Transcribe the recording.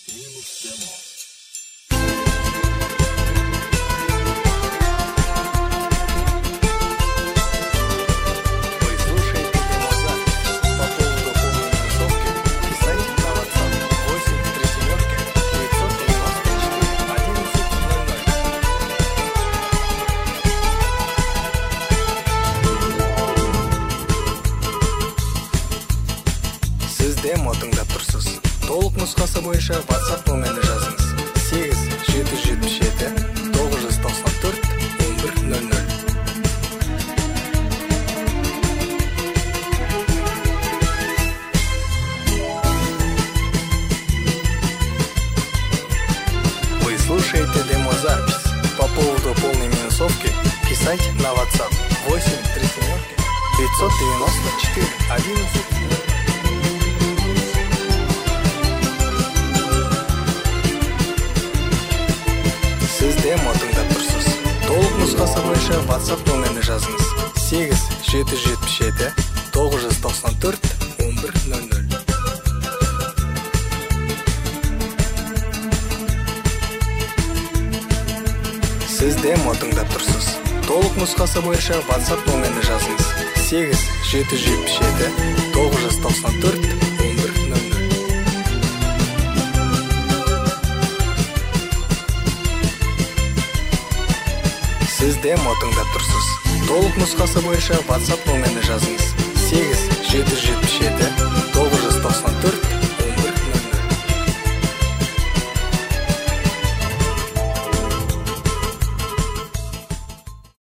Демо тыңдап тұрсыз. Толық нұсқасы бойынша WhatsApp номеріне жазыңыз. 8-777-994-1100. Вы слушаете демозапись. По поводу полной минусовки писайте на WhatsApp 8-594-1100. Сіз демо тыңдап тұрсыз. Толық нұсқасы бойынша WhatsApp номеріне жазыңыз. 8-777-994-1100. Сіз демо тыңдап тұрсыз. Толық нұсқасы бойынша WhatsApp номеріне жазыңыз. 8-777-994-1100. Сіз демо тыңдап тұрсыз. Толық нұсқасы бойынша WhatsApp номеріне жазыңыз. 8-777-994-1100.